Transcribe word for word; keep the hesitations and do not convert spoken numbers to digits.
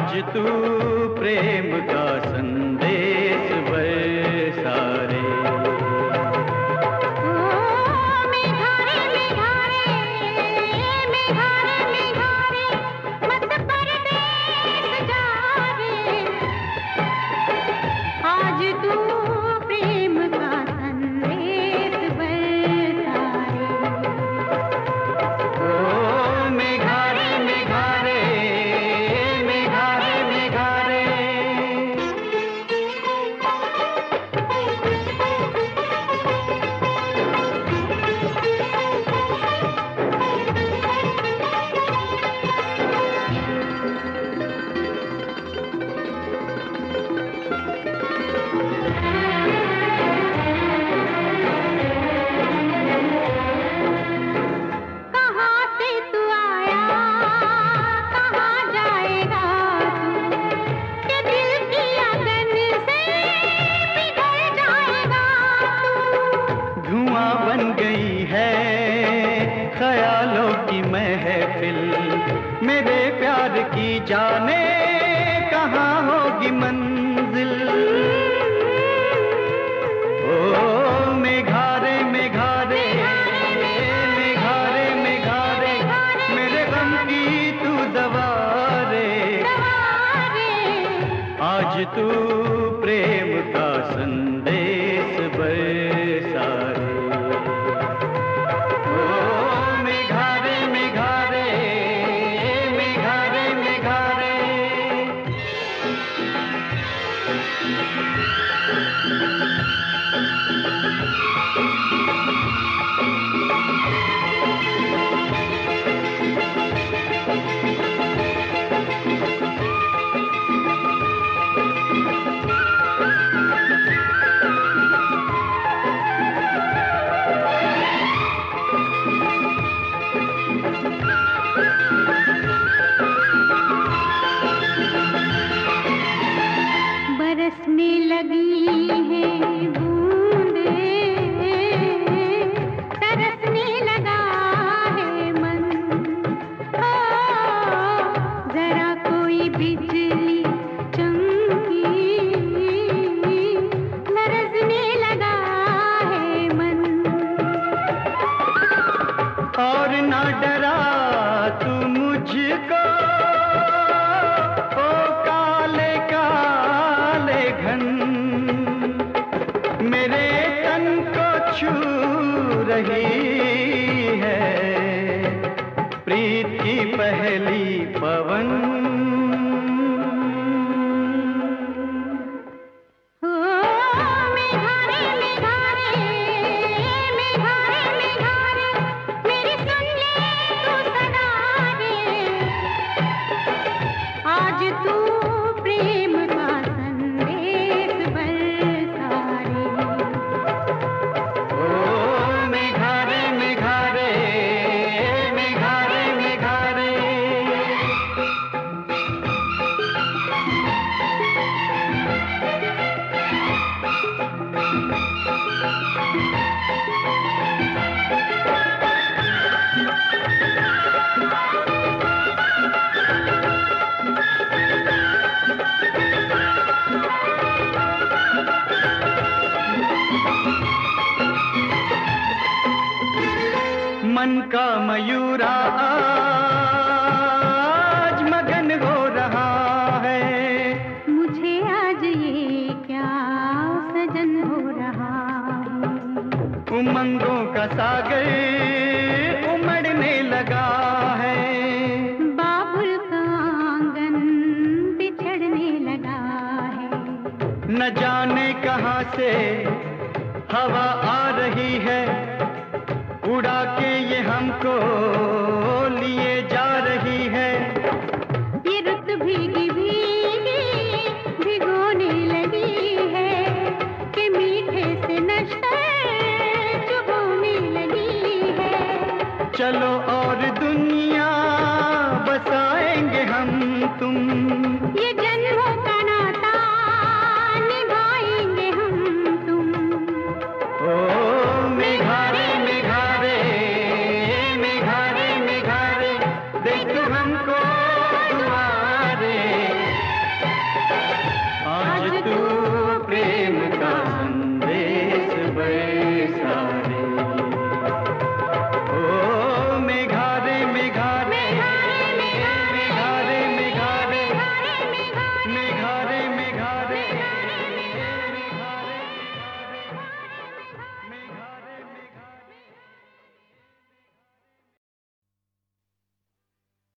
आज तू प्रेम का संदेश बरसा रे। ख्यालों की महफिल मेरे प्यार की जाने कहाँ होगी मंजिल। ओ मेघारे मेघारे मेघारे मेघारे मेरे गम की तू दवा रे। आज तू प्रेम का संदेश बरसा रे। बरसने लगी हैं बूंदें, तरसने लगा है मन। ओ जरा कोई बिजली चमकी, लरजने लगा है मन। और ना डरा तू मुझको मेरे तन को छू रही है प्रीत की पहली पवन। ओ मेघारे मेघारे मेघारे मेघारे मेरी सुन ले तू सदा रे। आज तू प्रेम का संदेश बरसा रे। ओ मेघारे मेघारे मेघारे मेघारे मन का मयूरा आज मगन हो रहा है। मुझे आज ये क्या सजन हो रहा है। उमंगों का सागर उमड़ने लगा है। बाबुल का आंगन बिछड़ने लगा है। न जाने कहाँ से हवा आ रही है, उड़ा के ये हमको